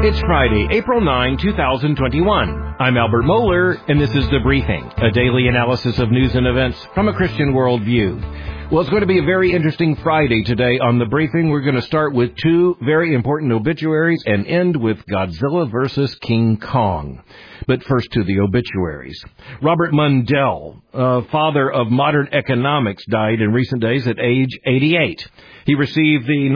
It's Friday, April 9, 2021. I'm Albert Moeller, and this is The Briefing, a daily analysis of news and events from a Christian worldview. Well, it's going to be a very interesting Friday today on The Briefing. We're going to start with two very important obituaries and end with Godzilla versus King Kong. But first to the obituaries. Robert Mundell, father of modern economics, died in recent days at age 88. He received the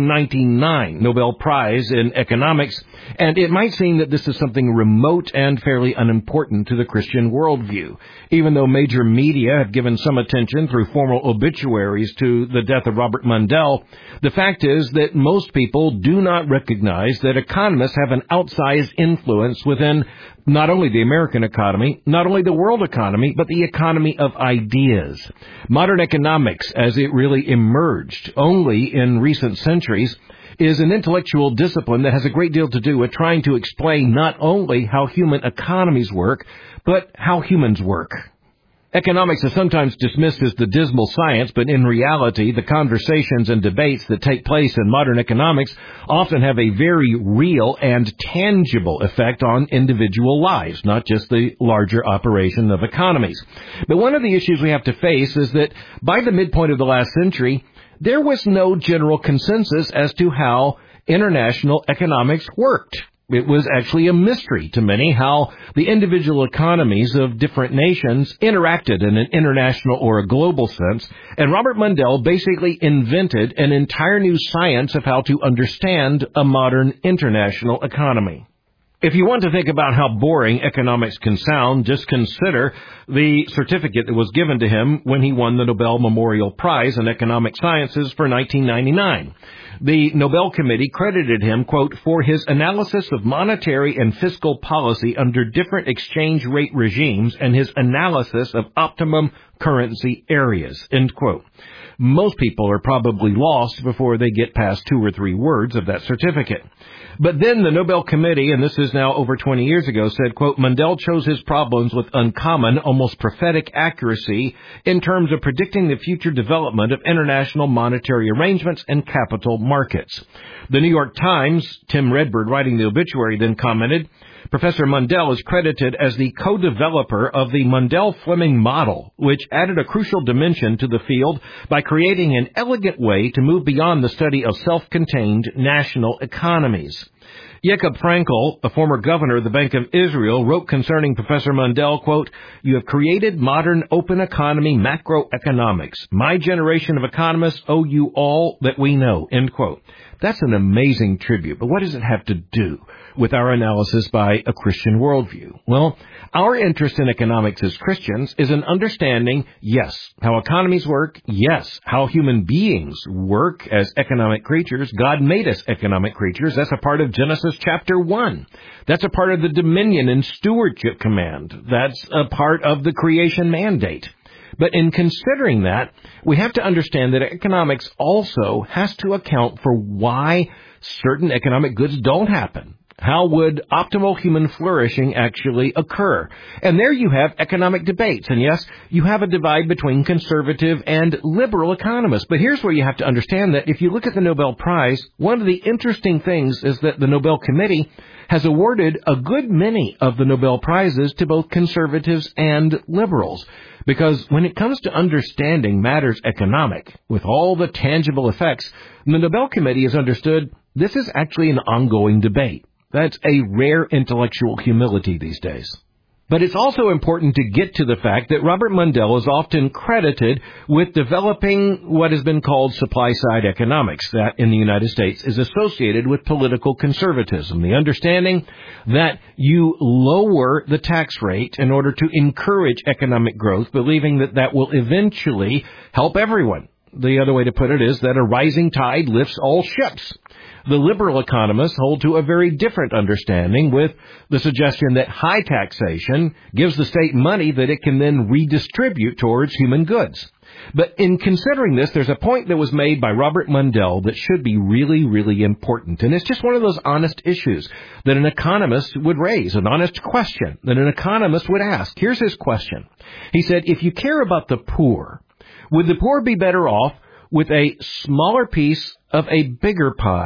1999 Nobel Prize in Economics, and it might seem that this is something remote and fairly unimportant to the Christian worldview. Even though major media have given some attention through formal obituaries to the death of Robert Mundell, the fact is that most people do not recognize that economists have an outsized influence within not only the American economy, not only the world economy, but the economy of ideas. Modern economics, as it really emerged only in recent centuries, is an intellectual discipline that has a great deal to do with trying to explain not only how human economies work, but how humans work. Economics is sometimes dismissed as the dismal science, but in reality, the conversations and debates that take place in modern economics often have a very real and tangible effect on individual lives, not just the larger operation of economies. But one of the issues we have to face is that by the midpoint of the last century, there was no general consensus as to how international economics worked. It was actually a mystery to many how the individual economies of different nations interacted in an international or a global sense, and Robert Mundell basically invented an entire new science of how to understand a modern international economy. If you want to think about how boring economics can sound, just consider the certificate that was given to him when he won the Nobel Memorial Prize in Economic Sciences for 1999. The Nobel Committee credited him, quote, for his analysis of monetary and fiscal policy under different exchange rate regimes and his analysis of optimum currency areas, end quote. Most people are probably lost before they get past 2 or 3 words of that certificate. But then the Nobel Committee, and this is now over 20 years ago, said, quote, Mundell chose his problems with uncommon, almost prophetic accuracy in terms of predicting the future development of international monetary arrangements and capital markets. The New York Times, Tim Redbird, writing the obituary, then commented, Professor Mundell is credited as the co-developer of the Mundell-Fleming model, which added a crucial dimension to the field by creating an elegant way to move beyond the study of self-contained national economies. Jacob Frankel, a former governor of the Bank of Israel, wrote concerning Professor Mundell, quote, you have created modern open economy macroeconomics. My generation of economists owe you all that we know, end quote. That's an amazing tribute, but what does it have to do with our analysis by a Christian worldview? Well, our interest in economics as Christians is in understanding, yes, how economies work, yes, how human beings work as economic creatures. God made us economic creatures. That's a part of Genesis chapter 1. That's a part of the dominion and stewardship command. That's a part of the creation mandate. But in considering that, we have to understand that economics also has to account for why certain economic goods don't happen. How would optimal human flourishing actually occur? And there you have economic debates. And yes, you have a divide between conservative and liberal economists. But here's where you have to understand that if you look at the Nobel Prize, one of the interesting things is that the Nobel Committee has awarded a good many of the Nobel Prizes to both conservatives and liberals. Because when it comes to understanding matters economic, with all the tangible effects, the Nobel Committee has understood this is actually an ongoing debate. That's a rare intellectual humility these days. But it's also important to get to the fact that Robert Mundell is often credited with developing what has been called supply-side economics, that in the United States is associated with political conservatism, the understanding that you lower the tax rate in order to encourage economic growth, believing that that will eventually help everyone. The other way to put it is that a rising tide lifts all ships. The liberal economists hold to a very different understanding, with the suggestion that high taxation gives the state money that it can then redistribute towards human goods. But in considering this, there's a point that was made by Robert Mundell that should be really, really important. And it's just one of those honest issues that an economist would raise, an honest question that an economist would ask. Here's his question. He said, if you care about the poor, would the poor be better off with a smaller piece of a bigger pie,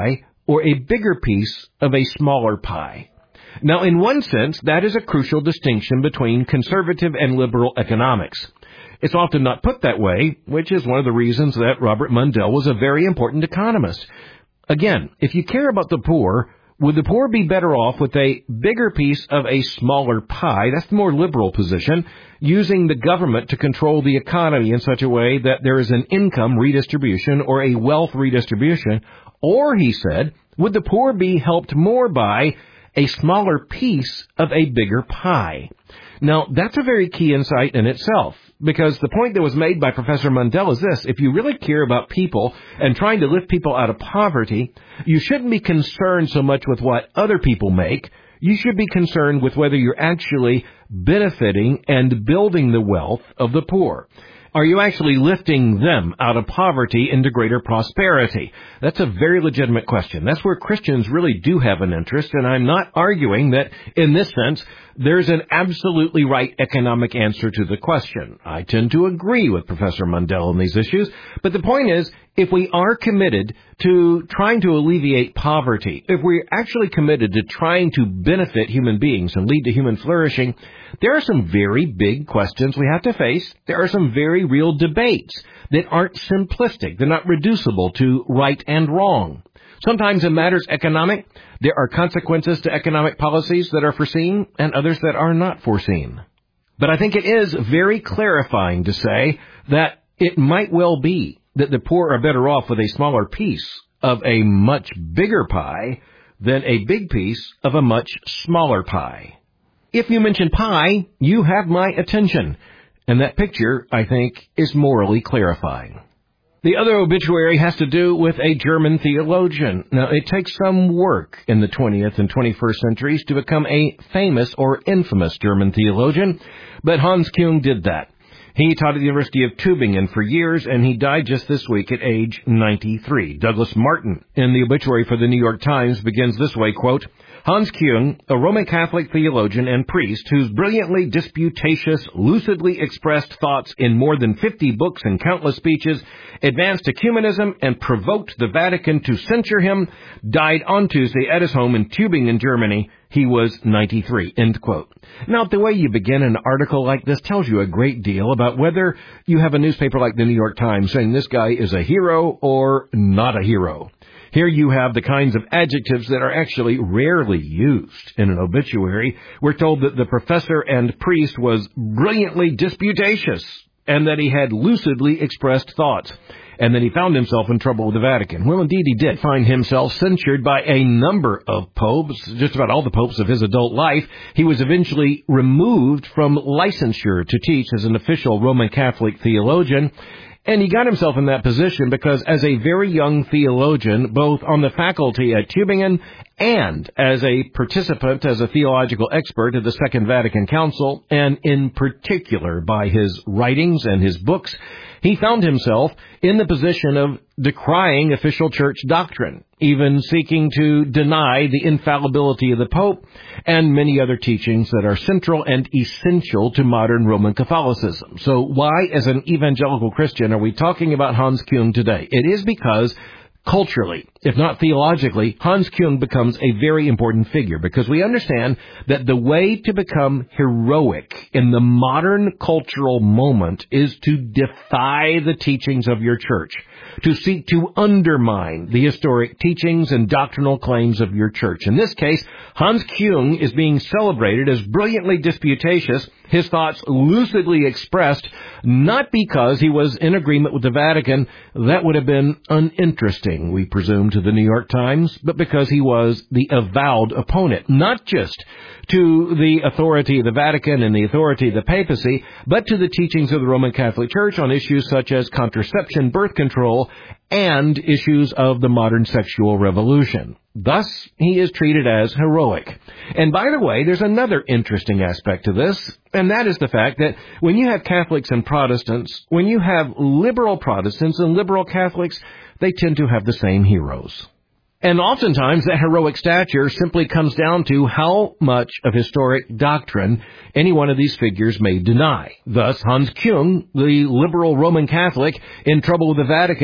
or a bigger piece of a smaller pie? Now, in one sense, that is a crucial distinction between conservative and liberal economics. It's often not put that way, which is one of the reasons that Robert Mundell was a very important economist. Again, if you care about the poor, would the poor be better off with a bigger piece of a smaller pie? That's the more liberal position, using the government to control the economy in such a way that there is an income redistribution or a wealth redistribution. Or, he said, would the poor be helped more by a smaller piece of a bigger pie? Now, that's a very key insight in itself, because the point that was made by Professor Mundell is this: if you really care about people and trying to lift people out of poverty, you shouldn't be concerned so much with what other people make. You should be concerned with whether you're actually benefiting and building the wealth of the poor. Are you actually lifting them out of poverty into greater prosperity? That's a very legitimate question. That's where Christians really do have an interest, and I'm not arguing that, in this sense, there's an absolutely right economic answer to the question. I tend to agree with Professor Mundell on these issues, but the point is, if we are committed to trying to alleviate poverty, if we're actually committed to trying to benefit human beings and lead to human flourishing, there are some very big questions we have to face. There are some very real debates that aren't simplistic. They're not reducible to right and wrong. Sometimes in matters economic, there are consequences to economic policies that are foreseen and others that are not foreseen. But I think it is very clarifying to say that it might well be that the poor are better off with a smaller piece of a much bigger pie than a big piece of a much smaller pie. If you mention pie, you have my attention. And that picture, I think, is morally clarifying. The other obituary has to do with a German theologian. Now, it takes some work in the 20th and 21st centuries to become a famous or infamous German theologian, but Hans Küng did that. He taught at the University of Tübingen for years, and he died just this week at age 93. Douglas Martin, in the obituary for the New York Times, begins this way, quote, Hans Küng, a Roman Catholic theologian and priest whose brilliantly disputatious, lucidly expressed thoughts in more than 50 books and countless speeches advanced ecumenism and provoked the Vatican to censure him, died on Tuesday at his home in Tübingen, Germany. He was 93, end quote. Now, the way you begin an article like this tells you a great deal about whether you have a newspaper like the New York Times saying this guy is a hero or not a hero. Here you have the kinds of adjectives that are actually rarely used in an obituary. We're told that the professor and priest was brilliantly disputatious and that he had lucidly expressed thoughts, and that he found himself in trouble with the Vatican. Well, indeed, he did find himself censured by a number of popes, just about all the popes of his adult life. He was eventually removed from licensure to teach as an official Roman Catholic theologian. And he got himself in that position because as a very young theologian, both on the faculty at Tübingen and as a participant as a theological expert at the Second Vatican Council, and in particular by his writings and his books, he found himself in the position of decrying official church doctrine, even seeking to deny the infallibility of the Pope and many other teachings that are central and essential to modern Roman Catholicism. So why, as an evangelical Christian, are we talking about Hans Küng today? It is because culturally, if not theologically, Hans Küng becomes a very important figure because we understand that the way to become heroic in the modern cultural moment is to defy the teachings of your church, to seek to undermine the historic teachings and doctrinal claims of your church. In this case, Hans Küng is being celebrated as brilliantly disputatious, his thoughts lucidly expressed, not because he was in agreement with the Vatican. That would have been uninteresting, we presume, to the New York Times, but because he was the avowed opponent, not just to the authority of the Vatican and the authority of the papacy, but to the teachings of the Roman Catholic Church on issues such as contraception, birth control, and issues of the modern sexual revolution. Thus, he is treated as heroic. And by the way, there's another interesting aspect to this, and that is the fact that when you have Catholics and Protestants, when you have liberal Protestants and liberal Catholics, they tend to have the same heroes. And oftentimes that heroic stature simply comes down to how much of historic doctrine any one of these figures may deny. Thus, Hans Küng, the liberal Roman Catholic in trouble with the Vatican,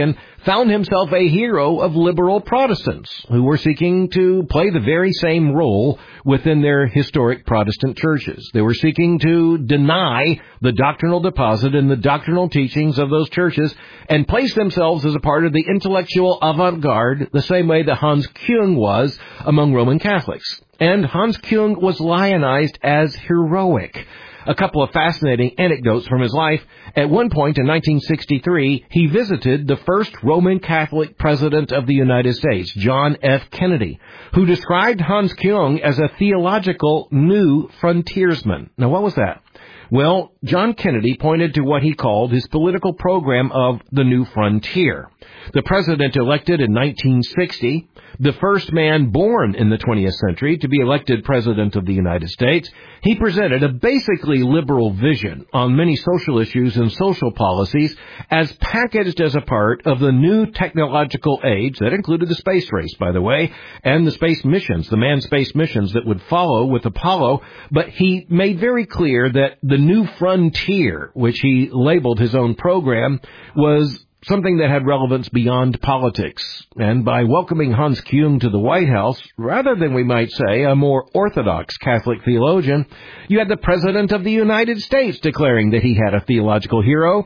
found himself a hero of liberal Protestants who were seeking to play the very same role within their historic Protestant churches. They were seeking to deny the doctrinal deposit and the doctrinal teachings of those churches and place themselves as a part of the intellectual avant-garde the same way that Hans Küng was among Roman Catholics. And Hans Küng was lionized as heroic. A couple of fascinating anecdotes from his life. At one point in 1963, he visited the first Roman Catholic president of the United States, John F. Kennedy, who described Hans Küng as a theological new frontiersman. Now, what was that? Well, John Kennedy pointed to what he called his political program of the New Frontier. The president elected in 1960, the first man born in the 20th century to be elected president of the United States, he presented a basically liberal vision on many social issues and social policies as packaged as a part of the new technological age that included the space race, by the way, and the space missions, the manned space missions that would follow with Apollo. But he made very clear that the new frontier, which he labeled his own program, was something that had relevance beyond politics. And by welcoming Hans Küng to the White House, rather than, we might say, a more orthodox Catholic theologian, you had the President of the United States declaring that he had a theological hero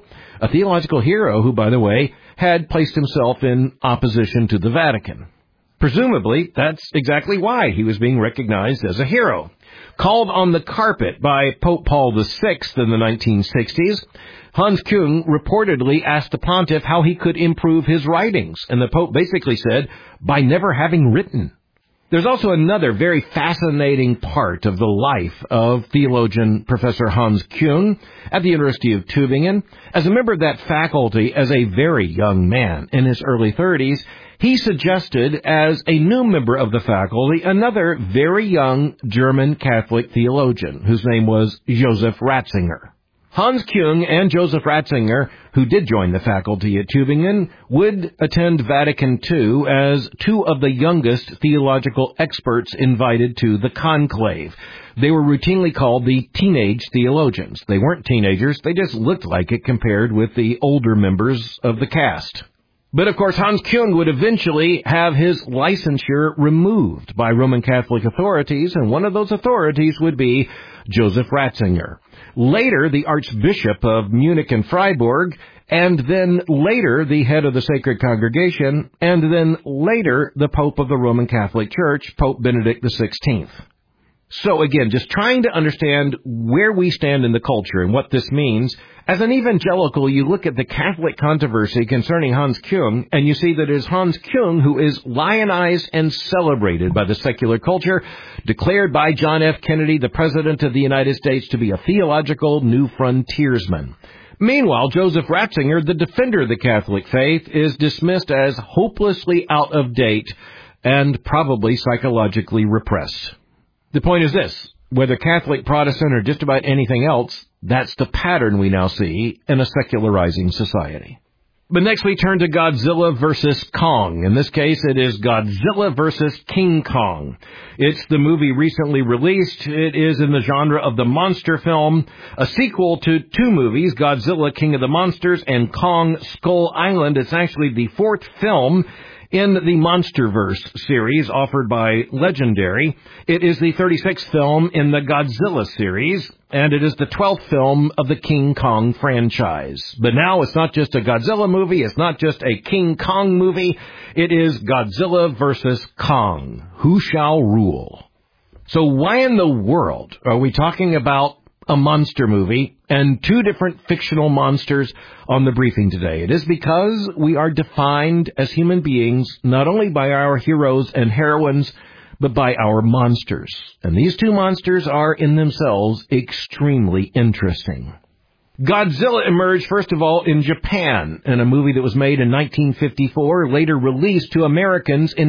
who, by the way, had placed himself in opposition to the Vatican. Presumably, that's exactly why he was being recognized as a hero. Called on the carpet by Pope Paul VI in the 1960s, Hans Küng reportedly asked the pontiff how he could improve his writings, and the Pope basically said, by never having written. There's also another very fascinating part of the life of theologian Professor Hans Küng at the University of Tübingen. As a member of that faculty, as a very young man in his early 30s, he suggested as a new member of the faculty another very young German Catholic theologian whose name was Joseph Ratzinger. Hans Küng and Joseph Ratzinger, who did join the faculty at Tübingen, would attend Vatican II as two of the youngest theological experts invited to the conclave. They were routinely called the teenage theologians. They weren't teenagers, they just looked like it compared with the older members of the cast. But of course, Hans Küng would eventually have his licensure removed by Roman Catholic authorities, and one of those authorities would be Joseph Ratzinger. Later, the Archbishop of Munich and Freiburg, and then later the head of the Sacred Congregation, and then later the Pope of the Roman Catholic Church, Pope Benedict XVI. So again, just trying to understand where we stand in the culture and what this means. As an evangelical, you look at the Catholic controversy concerning Hans Küng, and you see that it is Hans Küng who is lionized and celebrated by the secular culture, declared by John F. Kennedy, the President of the United States, to be a theological new frontiersman. Meanwhile, Joseph Ratzinger, the defender of the Catholic faith, is dismissed as hopelessly out of date and probably psychologically repressed. The point is this: whether Catholic, Protestant, or just about anything else, that's the pattern we now see in a secularizing society. But next we turn to Godzilla versus Kong. In this case, it is Godzilla versus King Kong. It's the movie recently released. It is in the genre of the monster film, a sequel to two movies, Godzilla, King of the Monsters, and Kong, Skull Island. It's actually the fourth film in the MonsterVerse series offered by Legendary. It is the 36th film in the Godzilla series, and it is the 12th film of the King Kong franchise. But now it's not just a Godzilla movie, it's not just a King Kong movie, it is Godzilla versus Kong. Who shall rule? So why in the world are we talking about a monster movie and two different fictional monsters on the briefing today? It is because we are defined as human beings not only by our heroes and heroines, but by our monsters. And these two monsters are in themselves extremely interesting. Godzilla emerged, first of all, in Japan in a movie that was made in 1954, later released to Americans in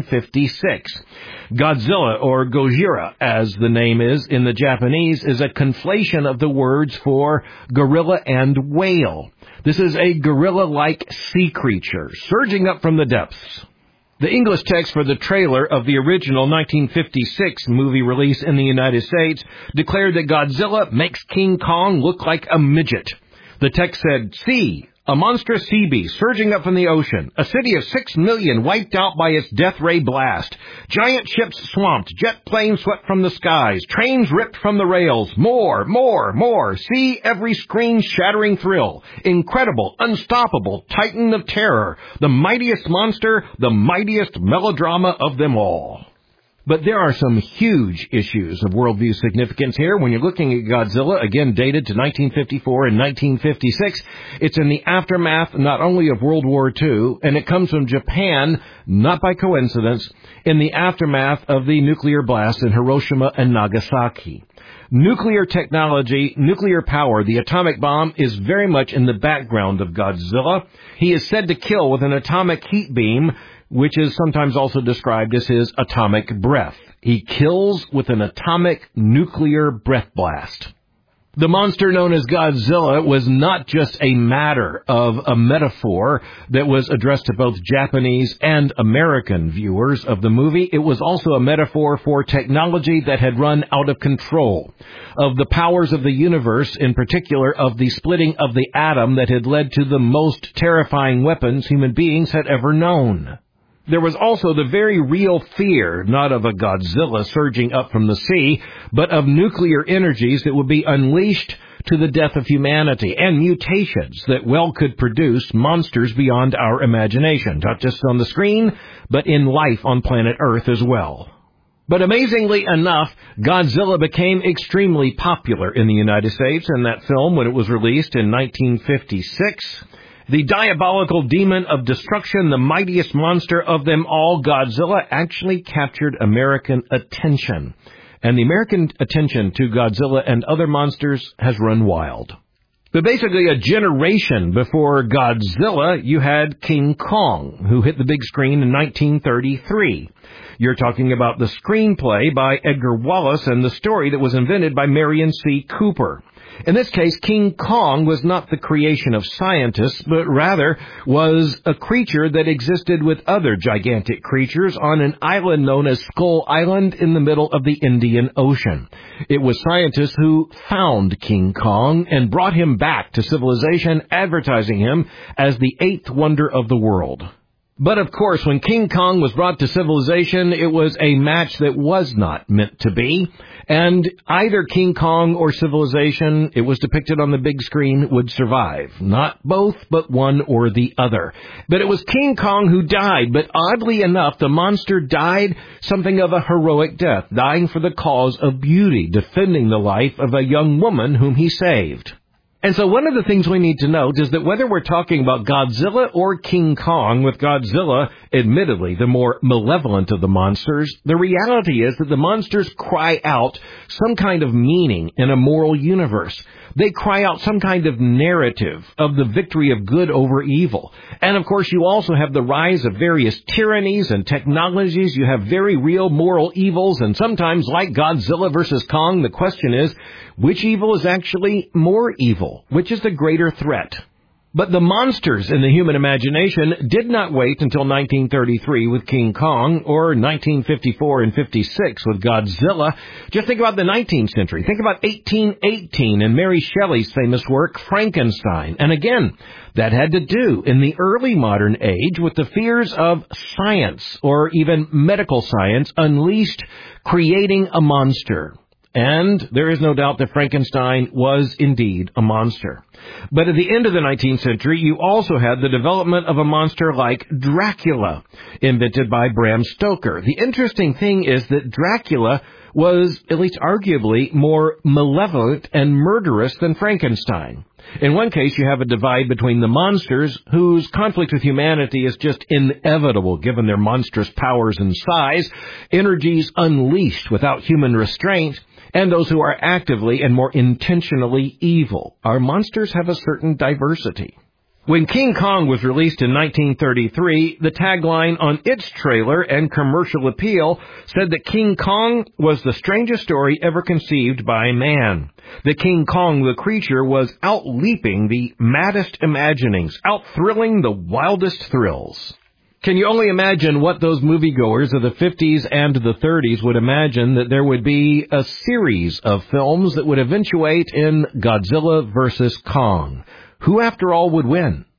1956. Godzilla, or Gojira, as the name is in the Japanese, is a conflation of the words for gorilla and whale. This is a gorilla-like sea creature surging up from the depths. The English text for the trailer of the original 1956 movie release in the United States declared that Godzilla makes King Kong look like a midget. The text said, "See, A monstrous sea beast surging up from the ocean. A city of 6 million wiped out by its death ray blast. Giant ships swamped. Jet planes swept from the skies. Trains ripped from the rails. More. See every screen-shattering thrill. Incredible, unstoppable, titan of terror. The mightiest monster, the mightiest melodrama of them all. But there are some huge issues of worldview significance here. When you're looking at Godzilla, again dated to 1954 and 1956, it's in the aftermath not only of World War II, and it comes from Japan, not by coincidence, in the aftermath of the nuclear blast in Hiroshima and Nagasaki. Nuclear technology, nuclear power, the atomic bomb is very much in the background of Godzilla. He is said to kill with an atomic heat beam, which is sometimes also described as his atomic breath. He kills with an atomic nuclear breath blast. The monster known as Godzilla was not just a matter of a metaphor that was addressed to both Japanese and American viewers of the movie. It was also a metaphor for technology that had run out of control, of the powers of the universe, in particular of the splitting of the atom that had led to the most terrifying weapons human beings had ever known. There was also the very real fear, not of a Godzilla surging up from the sea, but of nuclear energies that would be unleashed to the death of humanity, and mutations that well could produce monsters beyond our imagination, not just on the screen, but in life on planet Earth as well. But amazingly enough, Godzilla became extremely popular in the United States in that film when it was released in 1956. The diabolical demon of destruction, the mightiest monster of them all, Godzilla, actually captured American attention. And the American attention to Godzilla and other monsters has run wild. But basically a generation before Godzilla, you had King Kong, who hit the big screen in 1933. You're talking about the screenplay by Edgar Wallace and the story that was invented by Marion C. Cooper. In this case, King Kong was not the creation of scientists, but rather was a creature that existed with other gigantic creatures on an island known as Skull Island in the middle of the Indian Ocean. It was scientists who found King Kong and brought him back to civilization, advertising him as the eighth wonder of the world. But of course, when King Kong was brought to civilization, it was a match that was not meant to be. And either King Kong or civilization, it was depicted on the big screen, would survive. Not both, but one or the other. But it was King Kong who died, but oddly enough, the monster died something of a heroic death, dying for the cause of beauty, defending the life of a young woman whom he saved. And so one of the things we need to note is that whether we're talking about Godzilla or King Kong, with Godzilla, admittedly, the more malevolent of the monsters, the reality is that the monsters cry out some kind of meaning in a moral universe. They cry out some kind of narrative of the victory of good over evil. And of course, you also have the rise of various tyrannies and technologies. You have very real moral evils, and sometimes, like Godzilla versus Kong, the question is, which evil is actually more evil? Which is the greater threat? But the monsters in the human imagination did not wait until 1933 with King Kong or 1954 and 56 with Godzilla. Just think about the 19th century. Think about 1818 and Mary Shelley's famous work, Frankenstein. And again, that had to do in the early modern age with the fears of science or even medical science unleashed, creating a monster. And there is no doubt that Frankenstein was indeed a monster. But at the end of the 19th century, you also had the development of a monster like Dracula, invented by Bram Stoker. The interesting thing is that Dracula was, at least arguably, more malevolent and murderous than Frankenstein. In one case, you have a divide between the monsters, whose conflict with humanity is just inevitable given their monstrous powers and size, energies unleashed without human restraint, and those who are actively and more intentionally evil. Our monsters have a certain diversity. When King Kong was released in 1933, the tagline on its trailer and commercial appeal said that King Kong was the strangest story ever conceived by man. That King Kong, the creature, was out-leaping the maddest imaginings, out-thrilling the wildest thrills. Can you only imagine what those moviegoers of the 50s and the 30s would imagine that there would be a series of films that would eventuate in Godzilla versus Kong? Who, after all, would win?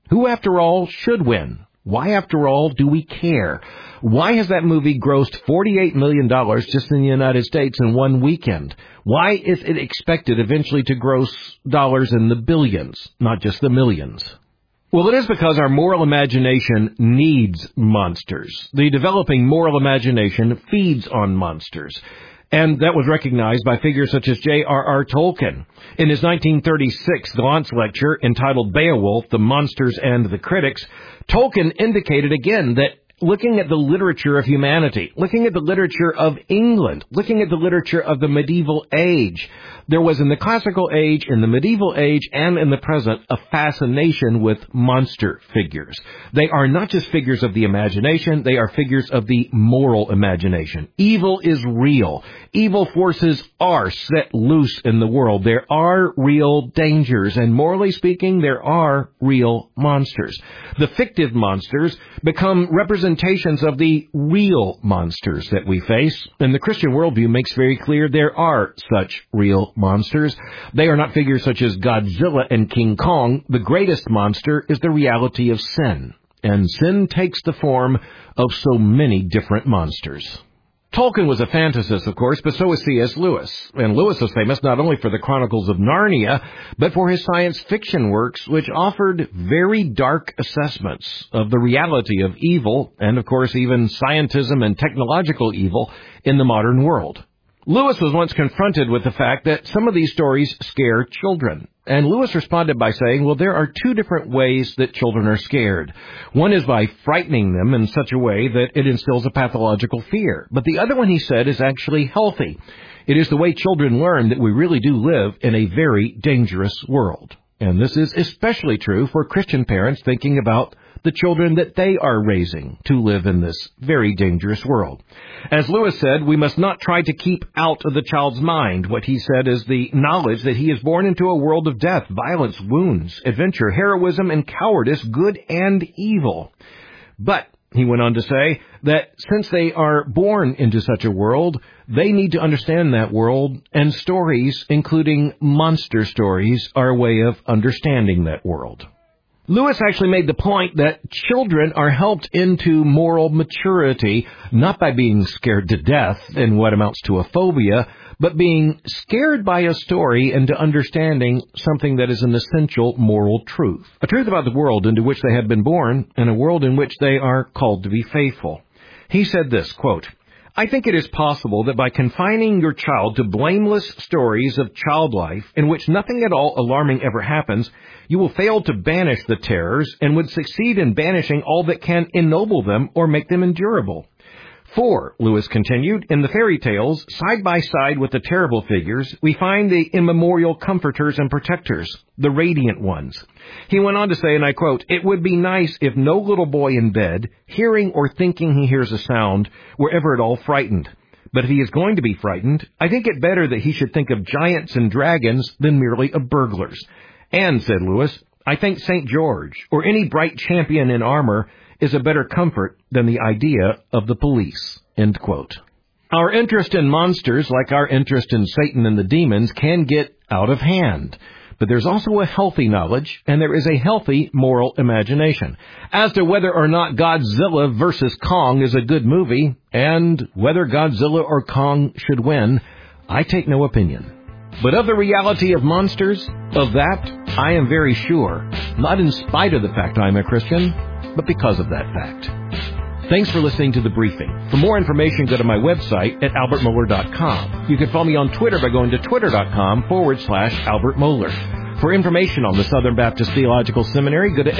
Who, after all, should win? Why, after all, do we care? Why has that movie grossed $48 million just in the United States in one weekend? Why is it expected eventually to gross dollars in the billions, not just the millions? Well, it is because our moral imagination needs monsters. The developing moral imagination feeds on monsters. And that was recognized by figures such as J.R.R. Tolkien. In his 1936 Glantz lecture entitled Beowulf, The Monsters and the Critics, Tolkien indicated again that looking at the literature of humanity, looking at the literature of England, looking at the literature of the medieval age, there was in the classical age, in the medieval age, and in the present, a fascination with monster figures. They are not just figures of the imagination, they are figures of the moral imagination. Evil is real. Evil forces are set loose in the world. There are real dangers, and morally speaking, there are real monsters. The fictive monsters become representations of the real monsters that we face, and the Christian worldview makes very clear there are such real monsters. They are not figures such as Godzilla and King Kong. The greatest monster is the reality of sin, and sin takes the form of so many different monsters. Tolkien was a fantasist, of course, but so was C.S. Lewis. And Lewis was famous not only for the Chronicles of Narnia, but for his science fiction works, which offered very dark assessments of the reality of evil, and of course even scientism and technological evil in the modern world. Lewis was once confronted with the fact that some of these stories scare children. And Lewis responded by saying, well, there are two different ways that children are scared. One is by frightening them in such a way that it instills a pathological fear. But the other one, he said, is actually healthy. It is the way children learn that we really do live in a very dangerous world. And this is especially true for Christian parents thinking about the children that they are raising to live in this very dangerous world. As Lewis said, we must not try to keep out of the child's mind what he said is the knowledge that he is born into a world of death, violence, wounds, adventure, heroism, and cowardice, good and evil. But he went on to say that since they are born into such a world, they need to understand that world, and stories, including monster stories, are a way of understanding that world. Lewis actually made the point that children are helped into moral maturity not by being scared to death in what amounts to a phobia, but being scared by a story into understanding something that is an essential moral truth. A truth about the world into which they have been born, and a world in which they are called to be faithful. He said this, quote, I think it is possible that by confining your child to blameless stories of child life in which nothing at all alarming ever happens, you will fail to banish the terrors and would succeed in banishing all that can ennoble them or make them endurable. For, Lewis continued, in the fairy tales, side by side with the terrible figures, we find the immemorial comforters and protectors, the radiant ones. He went on to say, and I quote, it would be nice if no little boy in bed, hearing or thinking he hears a sound, were ever at all frightened. But if he is going to be frightened, I think it better that he should think of giants and dragons than merely of burglars. And, said Lewis, I think St. George, or any bright champion in armor, is a better comfort than the idea of the police. End quote. Our interest in monsters, like our interest in Satan and the demons, can get out of hand. But there's also a healthy knowledge, and there is a healthy moral imagination. As to whether or not Godzilla vs. Kong is a good movie, and whether Godzilla or Kong should win, I take no opinion. But of the reality of monsters, of that, I am very sure, not in spite of the fact I am a Christian, but because of that fact. Thanks for listening to The Briefing. For more information, go to my website at albertmohler.com. You can follow me on Twitter by going to twitter.com/Albert Mohler. For information on the Southern Baptist Theological Seminary, go to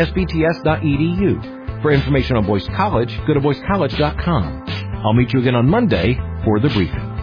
sbts.edu. For information on Boyce College, go to boycecollege.com. I'll meet you again on Monday for The Briefing.